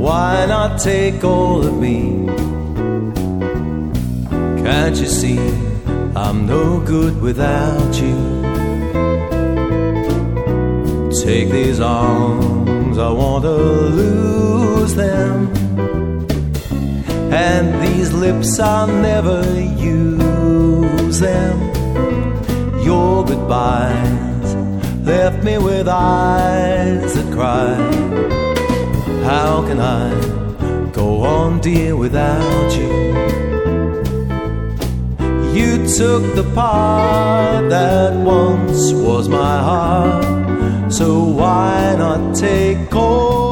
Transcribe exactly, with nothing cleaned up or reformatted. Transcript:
Why not take all of me? Can't you see I'm no good without you? Take these arms, I want to lose them, and these lips, I'll never use them. Your goodbyes left me with eyes that cry. How can I go on, dear, without you? You took the part that once was my heart, so why not take all